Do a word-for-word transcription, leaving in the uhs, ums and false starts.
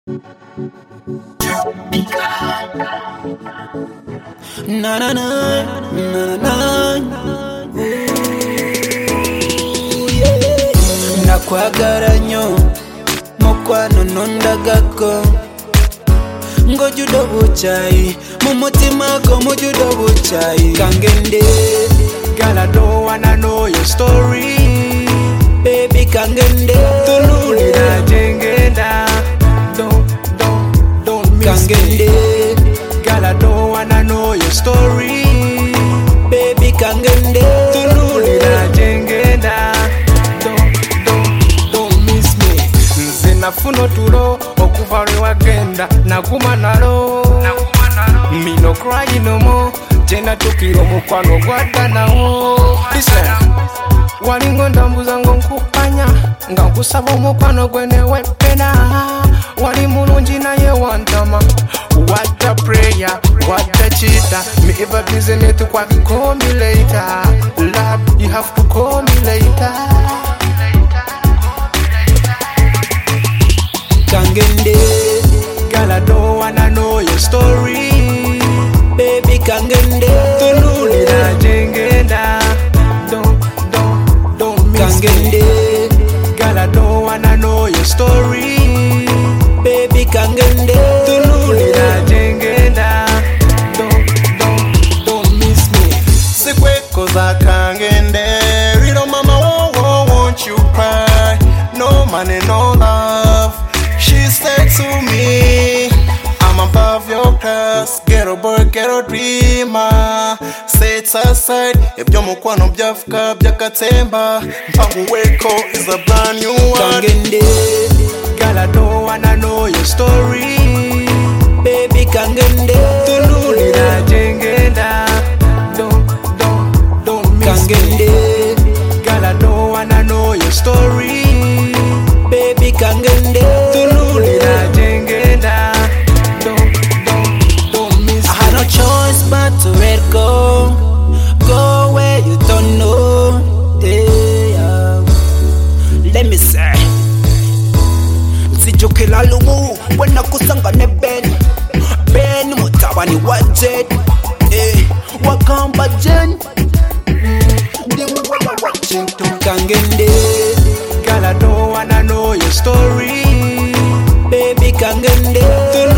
Na na na na na. Ooh, yeah. Nakwagala nnyo mukwano nondagako ngojudo buchayi mumutima go mujudo buchayi kangende. Girl, I don't wanna know your story. Baby kangende Tululi na jengenda. Don't, don't, don't miss kangende. me. Girl, I don't wanna know your story. Baby kangende Tululi na jengenda. Don't, don't, don't miss me. Nze nafuna tulo okuva lwe wagenda naguma nalo. Me no cry no more. Jena tukiro mukwano gwadda nawo. Listen. Walingo ndambuza ngo nkupanya nga nkusaba omukwano gwe newepena. Wali mulungi naye wantama. What a prayer, what a cheater. Me ever busy me to quack, call me later. Love, you have to call me later. kangende. Girl, I don't wanna know your story. Baby kangende Tululi na jengenda. Don't, don't, don't miss me. kangende. Girl, I don't wanna know your story. Baby kangende Tululi na jengenda. Don't, don't, don't miss me. Sikweko za kangende. Little mama, oh, oh, won't you cry? No money, no love. She said to me, I'm above your class. Ghetto boy, ghetto dreamer. Say it aside. Ebyo mukwano byafuka byakatemba. Mpangu weko is a brand new one. kangende. Girl, I don't wanna know your story. Baby kangende Tululi na jengenda. Don't, don't, don't miss me. kangende. Girl, I don't wanna know your story. Baby kangende Tululi na jengenda. Don't, don't, don't miss I had no me. choice but to let go. Go where you don't know. Yeah. Let me say sijukila lumu wena kusanga ne Ben Ben mutabani wa Jet eh, wakamba Jen Ndimu wala Washington kangende. Girl, I don't wanna know your story. Baby kangende